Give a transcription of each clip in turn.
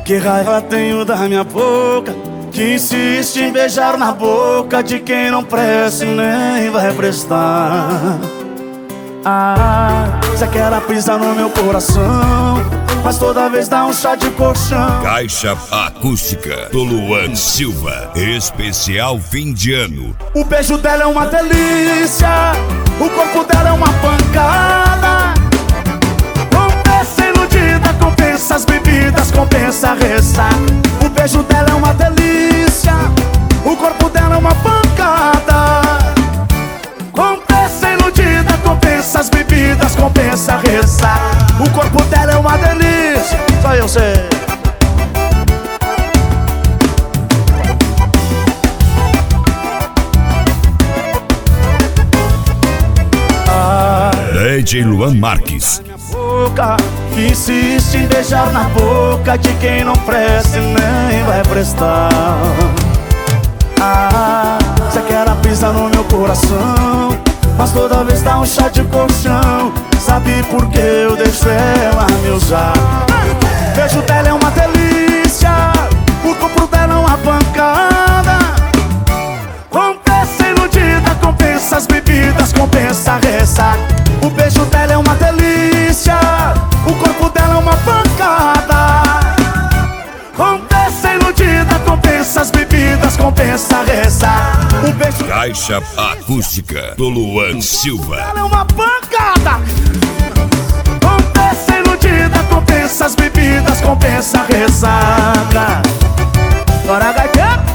Que raiva tenho da minha boca, que insiste em beijar na boca de quem não presta e nem vai prestar. Você quer pisar no meu coração, mas toda vez dá um chá de colchão. Caixa Acústica do Luan Silva, especial fim de ano. O beijo dela é uma delícia, o corpo dela é uma pancada. Compensa iludida, compensa as bebidas, compensa a ressaca. O beijo dela é uma delícia, o corpo dela é uma pancada. Compensa iludida, compensa as bebidas, compensa a ressaca. O corpo dela é uma delícia, só eu sei. DJ Luan Marques. Boca, que insiste em beijar na boca de quem não presta e nem vai prestar. Você quer pisar no meu coração, mas toda vez dá um chá de colchão. Sabe por que eu deixo ela me usar? O beijo dela é uma delícia, o corpo dela é uma pancada. Compensa iludida, compensa as bebidas, compensa a ressaca. O beijo dela é uma delícia, o corpo dela é uma pancada. Compensa iludida, compensa as bebidas, compensa a ressaca. O beijo Caixa Acústica do Luan Silva. Ela é uma pancada. Compensa iludida, compensa as bebidas, compensa a ressaca. Bora, gaiteiro!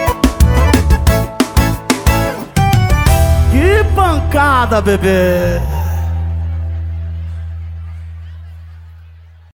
Que pancada, bebê!